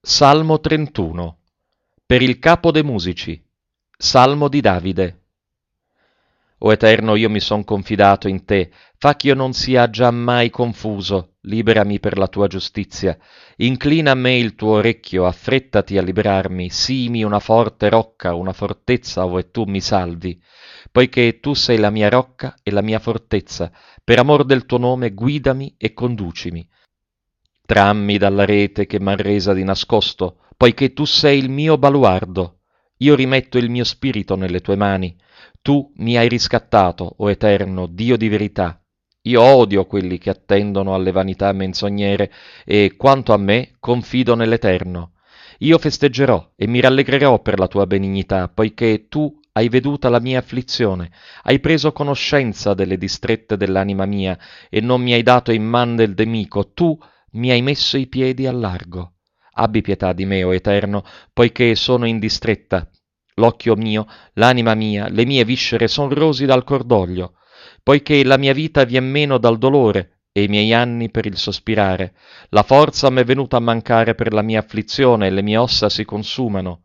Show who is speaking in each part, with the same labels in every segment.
Speaker 1: Salmo 31. Per il capo de musici. Salmo di Davide. O Eterno, io mi son confidato in te, fa ch'io non sia giammai confuso, liberami per la tua giustizia. Inclina a me il tuo orecchio, affrettati a liberarmi, simi una forte rocca, una fortezza ove tu mi salvi. Poiché tu sei la mia rocca e la mia fortezza, per amor del tuo nome guidami e conducimi. Trammi dalla rete che m'han resa di nascosto, poiché tu sei il mio baluardo. Io rimetto il mio spirito nelle tue mani. Tu mi hai riscattato, o Eterno, Dio di verità. Io odio quelli che attendono alle vanità menzognere e, quanto a me, confido nell'Eterno. Io festeggerò e mi rallegrerò per la tua benignità, poiché tu hai veduta la mia afflizione, hai preso conoscenza delle distrette dell'anima mia e non mi hai dato in man del nemico. Tu mi hai messo i piedi al largo. Abbi pietà di me, o Eterno, poiché sono in distretta. L'occhio mio, l'anima mia, le mie viscere son rosi dal cordoglio, poiché la mia vita vien meno dal dolore e i miei anni per il sospirare. La forza m'è venuta a mancare per la mia afflizione e le mie ossa si consumano.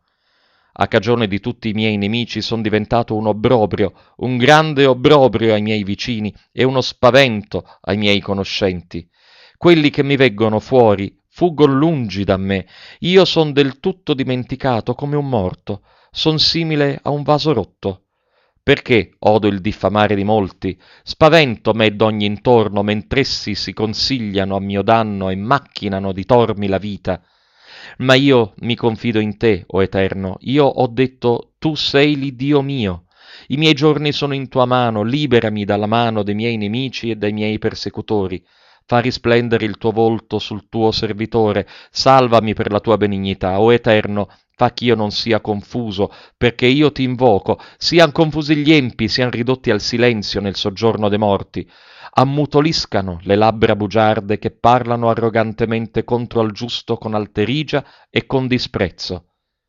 Speaker 1: A cagione di tutti i miei nemici son diventato un obbrobrio, un grande obbrobrio ai miei vicini e uno spavento ai miei conoscenti. Quelli che mi veggono fuori fuggon lungi da me, io son del tutto dimenticato come un morto, son simile a un vaso rotto. Perché odo il diffamare di molti? Spavento me d'ogni intorno, mentr'essi si consigliano a mio danno e macchinano di tormi la vita. Ma io mi confido in te, o Eterno, io ho detto, tu sei l'Iddio mio. I miei giorni sono in tua mano, liberami dalla mano dei miei nemici e dai miei persecutori. Fa risplendere il tuo volto sul tuo servitore, salvami per la tua benignità, o Eterno, fa ch'io non sia confuso, perché io ti invoco, sian confusi gli empi, sian ridotti al silenzio nel soggiorno dei morti, ammutoliscano le labbra bugiarde che parlano arrogantemente contro al giusto con alterigia e con disprezzo.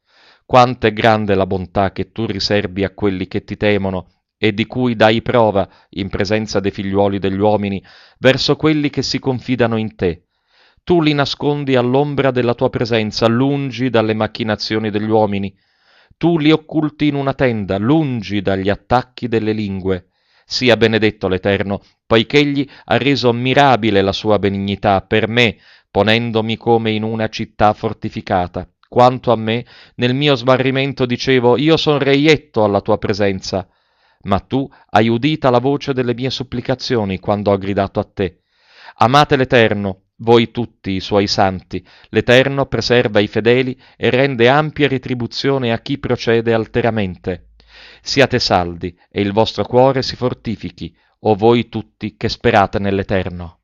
Speaker 1: Quanto è grande la bontà che tu riserbi a quelli che ti temono e di cui dai prova, in presenza dei figliuoli degli uomini, verso quelli che si confidano in te. Tu li nascondi all'ombra della tua presenza, lungi dalle macchinazioni degli uomini. Tu li occulti in una tenda, lungi dagli attacchi delle lingue. Sia benedetto l'Eterno, poich'egli ha reso mirabile la sua benignità per me, ponendomi come in una città fortificata. Quanto a me, nel mio smarrimento dicevo, io son reietto alla tua presenza. Ma tu hai udita la voce delle mie supplicazioni quando ho gridato a te. Amate l'Eterno, voi tutti i suoi santi. L'Eterno preserva i fedeli e rende ampia retribuzione a chi procede alteramente. Siate saldi e il vostro cuore si fortifichi, o voi tutti che sperate nell'Eterno.